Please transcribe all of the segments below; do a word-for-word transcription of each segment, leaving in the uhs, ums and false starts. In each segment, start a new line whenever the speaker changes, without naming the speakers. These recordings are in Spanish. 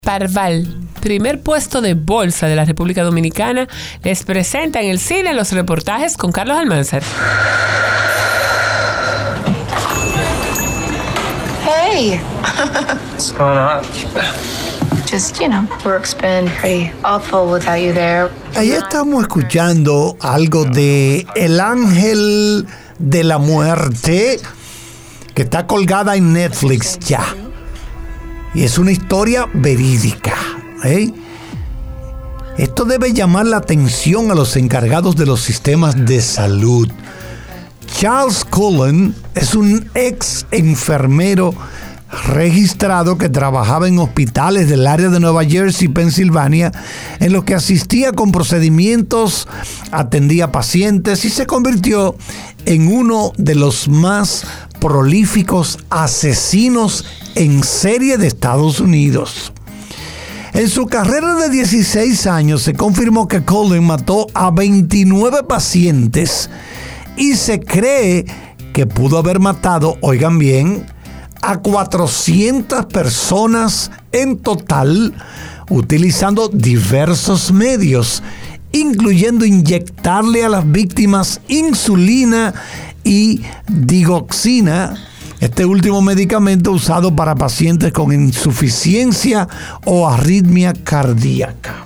Parval, primer puesto de bolsa de la República Dominicana, les presenta en el cine los reportajes con Carlos Almanzar.
Hey! What's going on? Just, you know, work's been pretty awful without you there.
Ahí estamos escuchando algo de El Ángel de la Muerte, que está colgada en Netflix ya. Y es una historia verídica, ¿eh? Esto debe llamar la atención a los encargados de los sistemas de salud. Charles Cullen es un ex enfermero registrado que trabajaba en hospitales del área de Nueva Jersey, Pensilvania, en los que asistía con procedimientos, atendía pacientes y se convirtió en uno de los más prolíficos asesinos en serie de Estados Unidos. En su carrera de dieciséis años se confirmó que Cullen mató a veintinueve pacientes y se cree que pudo haber matado, oigan bien, a cuatrocientas personas en total, utilizando diversos medios, incluyendo inyectarle a las víctimas insulina y digoxina, este último medicamento usado para pacientes con insuficiencia o arritmia cardíaca.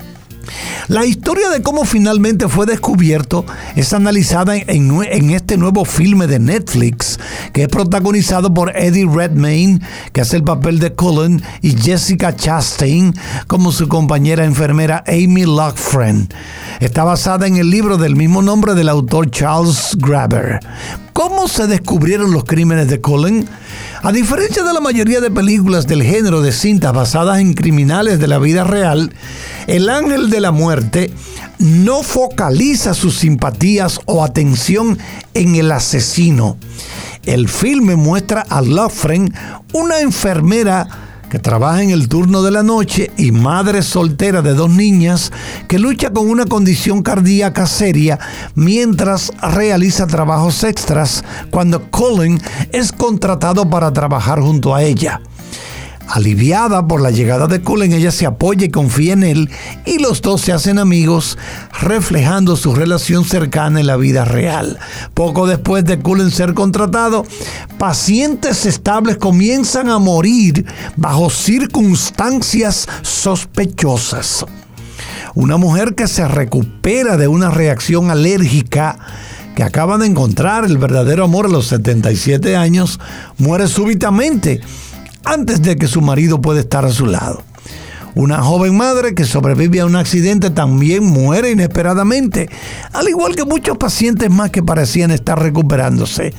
La historia de cómo finalmente fue descubierto es analizada en, en este nuevo filme de Netflix, que es protagonizado por Eddie Redmayne, que hace el papel de Cullen, y Jessica Chastain como su compañera enfermera Amy Loughren. Está basada en el libro del mismo nombre del autor Charles Graeber. ¿Cómo se descubrieron los crímenes de Cullen? A diferencia de la mayoría de películas del género de cintas basadas en criminales de la vida real, El Ángel de la Muerte no focaliza sus simpatías o atención en el asesino. El filme muestra a Loughren, una enfermera que trabaja en el turno de la noche y madre soltera de dos niñas, que lucha con una condición cardíaca seria mientras realiza trabajos extras cuando Cullen es contratado para trabajar junto a ella. Aliviada por la llegada de Cullen, ella se apoya y confía en él, y los dos se hacen amigos, reflejando su relación cercana en la vida real. Poco después de Cullen ser contratado, pacientes estables comienzan a morir bajo circunstancias sospechosas. Una mujer que se recupera de una reacción alérgica que acaba de encontrar el verdadero amor a los setenta y siete años, muere súbitamente antes de que su marido pueda estar a su lado. Una joven madre que sobrevive a un accidente también muere inesperadamente, al igual que muchos pacientes más que parecían estar recuperándose.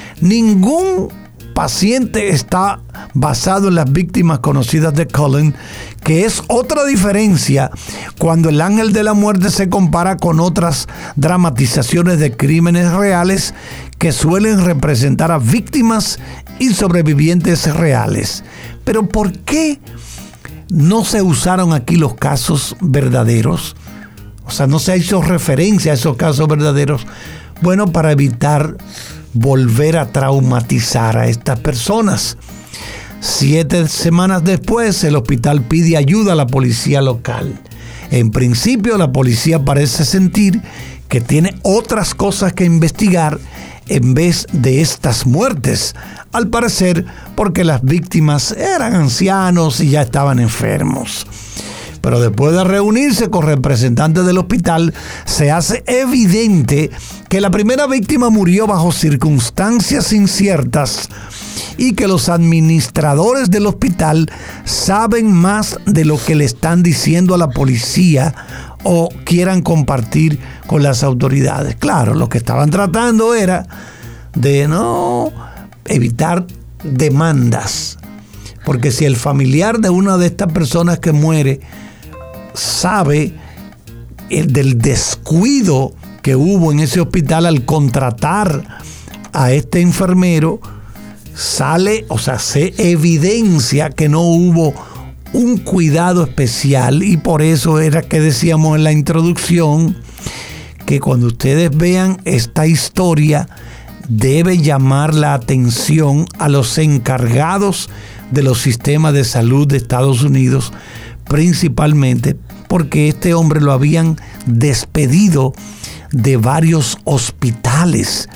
Ningún paciente está basado en las víctimas conocidas de Cullen, que es otra diferencia cuando El Ángel de la Muerte se compara con otras dramatizaciones de crímenes reales que suelen representar a víctimas y sobrevivientes reales. Pero ¿por qué no se usaron aquí los casos verdaderos? O sea, no se hizo referencia a esos casos verdaderos. Bueno, para evitar volver a traumatizar a estas personas. Siete semanas después, el hospital pide ayuda a la policía local. En principio, la policía parece sentir que tiene otras cosas que investigar en vez de estas muertes, al parecer porque las víctimas eran ancianos y ya estaban enfermos. Pero después de reunirse con representantes del hospital, se hace evidente que la primera víctima murió bajo circunstancias inciertas y que los administradores del hospital saben más de lo que le están diciendo a la policía o quieran compartir con las autoridades. Claro, lo que estaban tratando era de no evitar demandas, porque si el familiar de una de estas personas que muere sabe el del descuido que hubo en ese hospital al contratar a este enfermero, sale, o sea, se evidencia que no hubo un cuidado especial, y por eso era que decíamos en la introducción que cuando ustedes vean esta historia debe llamar la atención a los encargados de los sistemas de salud de Estados Unidos, principalmente porque este hombre lo habían despedido de varios hospitales.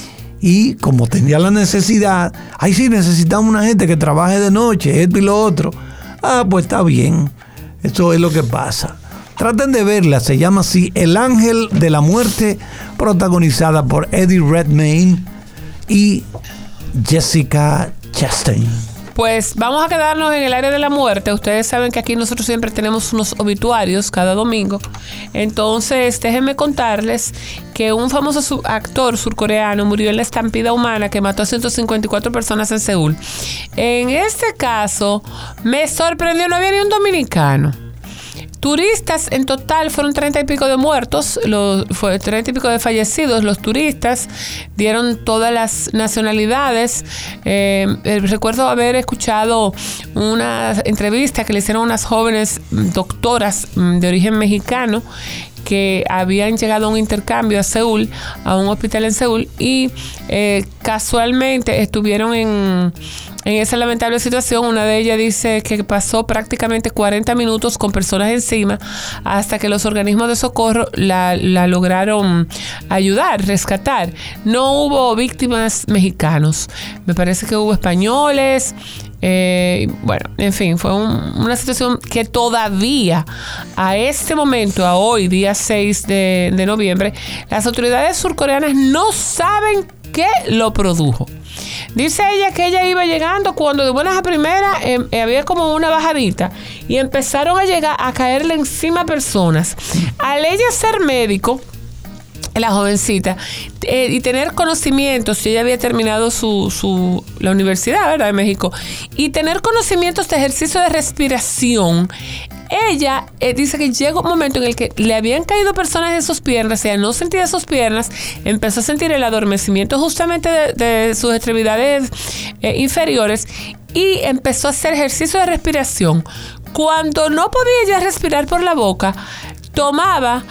Y como tenía la necesidad, ay sí, necesitamos una gente que trabaje de noche, esto y lo otro. Ah, pues está bien, eso es lo que pasa. Traten de verla, se llama así El Ángel de la Muerte, protagonizada por Eddie Redmayne y Jessica Chastain.
Pues vamos a quedarnos en el área de la muerte. Ustedes saben que aquí nosotros siempre tenemos unos obituarios cada domingo. Entonces, déjenme contarles que un famoso actor surcoreano murió en la estampida humana que mató a ciento cincuenta y cuatro personas en Seúl. En este caso, me sorprendió, no había ni un dominicano. Turistas, en total fueron treinta y pico de muertos, los, fue treinta y pico de fallecidos. Los turistas dieron todas las nacionalidades. Eh, recuerdo haber escuchado una entrevista que le hicieron unas jóvenes doctoras de origen mexicano que habían llegado a un intercambio a Seúl, a un hospital en Seúl, y eh, casualmente estuvieron en, en esa lamentable situación. Una de ellas dice que pasó prácticamente cuarenta minutos con personas encima hasta que los organismos de socorro la, la lograron ayudar, rescatar. No hubo víctimas mexicanos, me parece que hubo españoles. Eh, bueno, en fin, fue un, una situación que todavía a este momento, a hoy, día seis de, de noviembre, las autoridades surcoreanas no saben qué lo produjo. Dice ella que ella iba llegando cuando de buenas a primeras eh, eh, había como una bajadita y empezaron a llegar a caerle encima personas. Al ella ser médico, la jovencita, eh, y tener conocimientos, si ella había terminado su, su la universidad, ¿verdad?, de México, y tener conocimientos de ejercicio de respiración, ella eh, dice que llegó un momento en el que le habían caído personas en sus piernas, ella no sentía sus piernas, empezó a sentir el adormecimiento justamente de, de sus extremidades eh, inferiores, y empezó a hacer ejercicio de respiración. Cuando no podía ya respirar por la boca, tomaba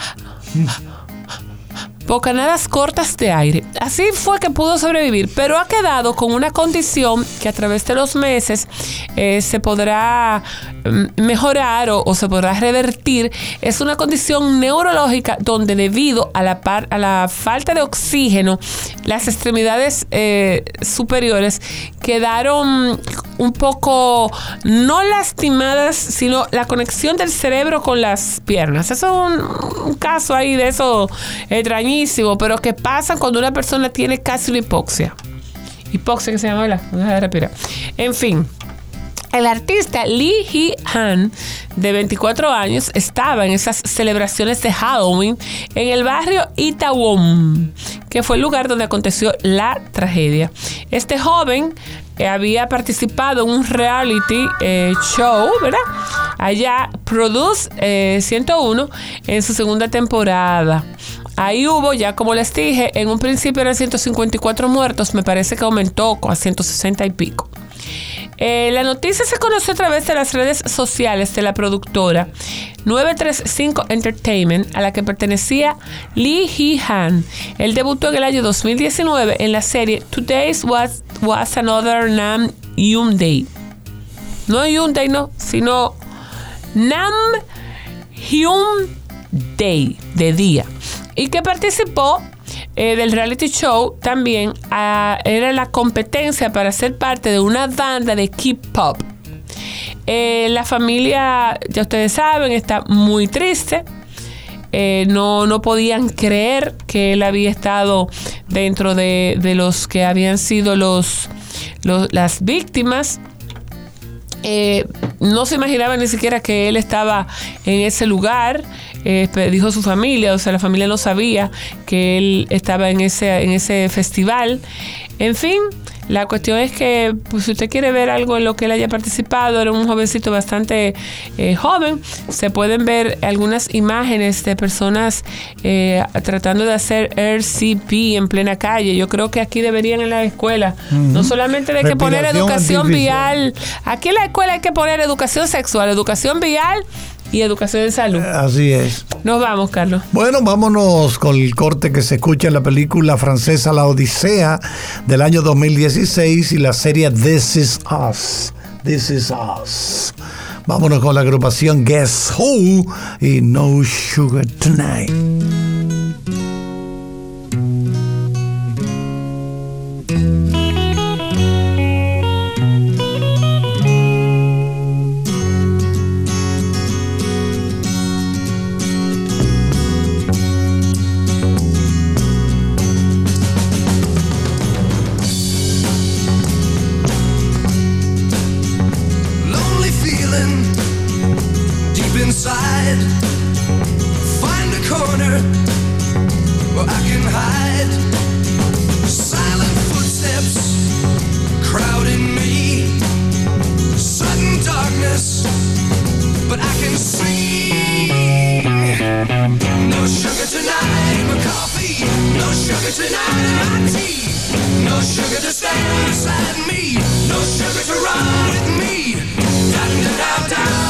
bocanadas cortas de aire. Así fue que pudo sobrevivir, pero ha quedado con una condición que a través de los meses eh, se podrá mm, mejorar o, o se podrá revertir. Es una condición neurológica donde debido a la, par, a la falta de oxígeno, las extremidades eh, superiores quedaron un poco no lastimadas, sino la conexión del cerebro con las piernas. Eso es un, un caso ahí de eso extrañísimo, pero que pasa cuando una persona tiene casi una hipoxia. Hipoxia que se llama, ¿verdad? No deja de respirar. En fin. El artista Lee Hee-han, de veinticuatro años, estaba en esas celebraciones de Halloween en el barrio Itaewon, que fue el lugar donde aconteció la tragedia. Este joven eh, había participado en un reality eh, show, ¿verdad?, allá, Produce eh, ciento uno, en su segunda temporada. Ahí hubo, ya como les dije, en un principio eran ciento cincuenta y cuatro muertos, me parece que aumentó a ciento sesenta y pico. Eh, la noticia se conoció a través de las redes sociales de la productora nueve tres cinco Entertainment, a la que pertenecía Lee Hee-han. Él debutó en el año dos mil diecinueve en la serie Today was, was Another Nam Hyun Day. No Hyun Day, no, sino Nam Hyun Day, de día. Y que participó Eh, del reality show también. Uh, era la competencia para ser parte de una banda de K-pop. Eh, la familia, ya ustedes saben, está muy triste. Eh, no, no podían creer que él había estado dentro de, de los que habían sido los, los las víctimas. Eh, no se imaginaba ni siquiera que él estaba en ese lugar. Eh, dijo su familia, o sea, la familia no sabía que él estaba en ese, en ese festival. En fin, la cuestión es que, pues, si usted quiere ver algo en lo que él haya participado, era un jovencito bastante eh, joven. Se pueden ver algunas imágenes de personas eh, tratando de hacer R C P en plena calle. Yo creo que aquí deberían en la escuela, uh-huh, no solamente de que poner educación vial. Aquí en la escuela hay que poner educación sexual, educación vial y educación en salud.
Así es.
Nos vamos, Carlos.
Bueno, vámonos con el corte que se escucha en la película francesa La Odisea del año dos mil dieciséis y la serie This Is Us. This Is Us. Vámonos con la agrupación Guess Who y No Sugar Tonight.
Down, down, down.